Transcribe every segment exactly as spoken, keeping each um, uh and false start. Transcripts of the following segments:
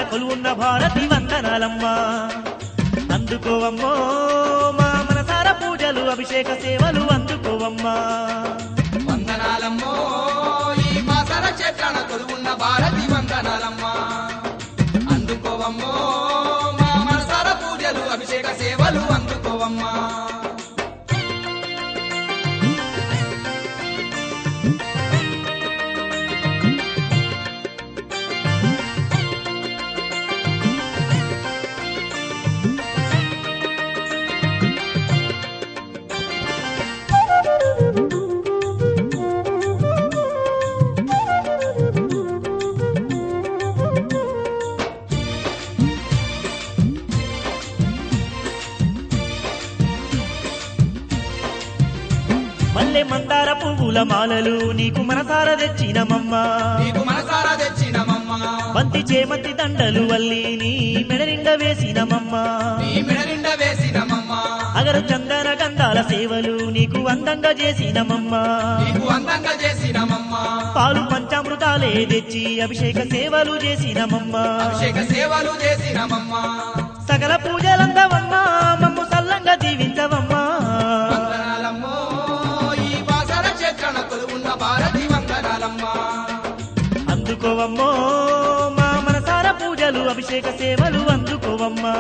కొలువున్న భారతి వందనాలమ్మా. అందుకోవమ్మో మా మనసార పూజలు అభిషేక సేవలు అందుకోవమ్మా. వందనాలమ్మో ఈ బాసర క్షేత్రాన కొలువున్న భారతి వందనాలమ్మా. అందుకోవమ్మో మా మనసార పూజలు అభిషేక సేవలు అందుకోవమ్మా. మల్లె మందార పువ్వుల మాలలు నీకు మనసార తెచ్చినమమ్మా. నీకు మనసారా తెచ్చినమమ్మా. బంతి చేమంతి దండలు వల్లి నీ మెడ నిండా వేసినమమ్మా. నీ మెడ నిండా వేసినమమ్మా. అగరు చందన గంధాల సేవలు నీకు అందంగా చేసినమమ్మా. నీకు అందంగా చేసినమమ్మా. పాలు పంచామృతాలే తెచ్చి అభిషేక సేవలు చేసినమమ్మా. అభిషేక సేవలు చేసినమమ్మా. సకల పూజలందవమ్మా మమ్ము సల్లంగా దీవించవమ్మా. వందనాలమ్మో ఈ బాసర క్షేత్రాన కొలువున్న భారతి వందనాలమ్మా. అందుకోవమ్మో మా మనసార పూజలు అభిషేక సేవలు అందుకోవమ్మా.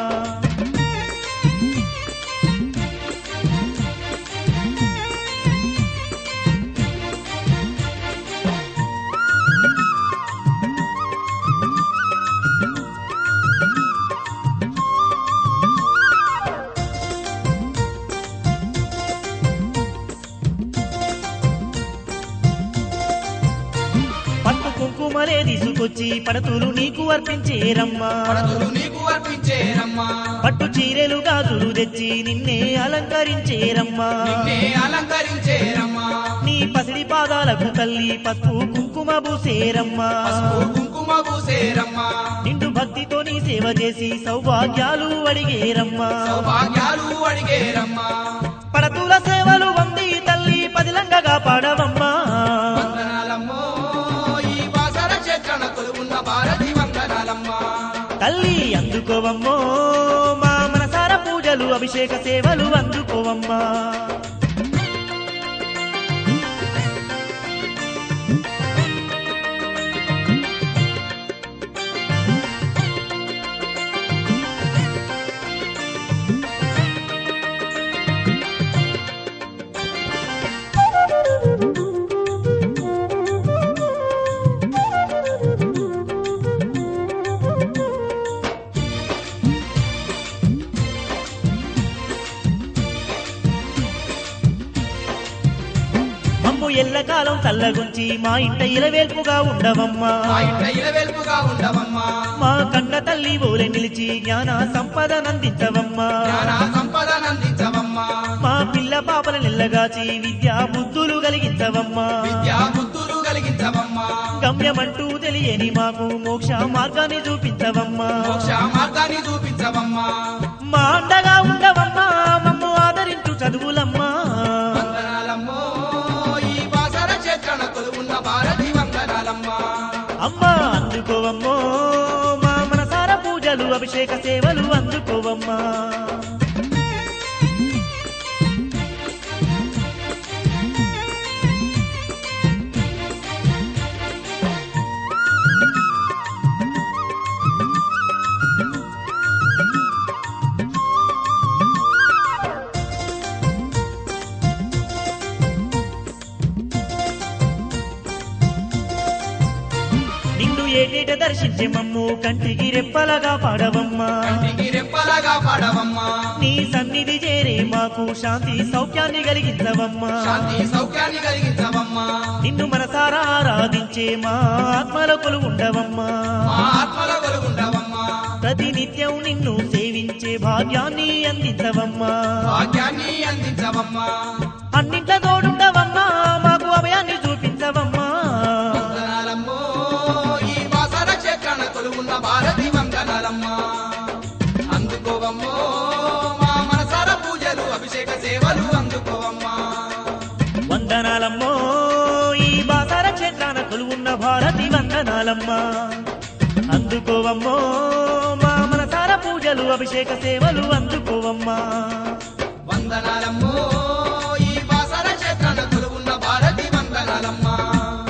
పట్టు కుంకుమలే తీసుకొచ్చి పడతులు నీకు అర్పించేరమ్మా. పడతులు నీకు అర్పించేరమ్మా. పట్టు చీరెలు గాజులు తెచ్చి నిన్నే అలంకరించేరమ్మా. నిన్నే అలంకరించేరమ్మా. నీ పసిడి పాదాలకు తల్లి పసుపు కుంకుమ పూసేరమ్మా. పసుపు కుంకుమ పూసేరమ్మా. నిండు భక్తితో నీ సేవ చేసి సౌభాగ్యాలు అడిగేరమ్మా. సౌభాగ్యాలు అడిగేరమ్మా. పడతుల సేవలు వంది తల్లి పదిలంగా కాపాడవమ్మా. వందనాలమ్మో ఈ బాసర క్షేత్రాన కొలువున్న భారతి వందనాలమ్మా. తల్లి అందుకోవమ్మో మా మనసార పూజలు అభిషేక సేవలు అందుకోవమ్మా. మమ్ము ఎల్లకాలం చల్లగుంచి మా ఇంట ఇలవేల్పుగా ఉండవమ్మా. మా ఇంట ఇలవెల్పుగా ఉండవమ్మా. మా కన్న తల్లి ఓలె నిలిచి జ్ఞాన సంపదనందించవమ్మా. జ్ఞాన సంపదనందించవమ్మా. మా పిల్ల పాపల నిల్లగాచి విద్యా బుద్ధులు కలిగించవమ్మా. విద్యా బుద్ధులు కలిగించవమ్మా. గమ్యమంటూ తెలియని మాకు మోక్ష మార్గాన్ని చూపించవమ్మా. మోక్ష మార్గాన్ని చూపించవమ్మా. మా అండగా ఉండవమ్మా మమ్ము ఆదరించు చదువులమ్మా. వందనాలమ్మో ఈ బాసర క్షేత్రాన కొలువున్న భారతి వందనాలమ్మా. అమ్మా అందుకోవమ్మో మా మనసార పూజలు అభిషేక సేవలు అందుకోవమ్మా. నిన్ను ఏటేట దర్శించే మమ్ము కంటికి రెప్పలగా పాడవమ్మా. కంటికి రెప్పలాగా పాడవమ్మా. నీ సన్నిధి చేరే మాకు శాంతి సౌఖ్యాన్ని కలిగించవమ్మా. శాంతి సౌఖ్యాన్ని కలిగించవమ్మా. నిన్ను మనసారా ఆరాధించే మా ఆత్మలకులు ఉండవమ్మా. మా ఆత్మల కొలుగుండవమ్మా. ప్రతినిత్యం నిన్ను సేవించే భాగ్యాన్ని అందించవమ్మా. భాగ్యాన్ని అందించవమ్మా. అన్నింట్ల తోడుండవమ్మా మాకు అభయాన్ని చూపించవమ్మా. వందనాలమ్మో ఈ బాసర క్షేత్రాన కొలువున్న భారతి వందనాలమ్మా. అందుకోవమ్మో మా మనసార పూజలు అభిషేక సేవలు అందుకోవమ్మా. వందనాలమ్మో ఈ బాసార క్షేత్రాన కొలువున్న భారతి వందనాలమ్మా. అందుకోవమ్మో మా మనసార పూజలు అభిషేక సేవలు అందుకోవమ్మా వందనాలమ్మో ఈ బాసర క్షేత్రాన కొలువున్న భారతి వందనాలమ్మా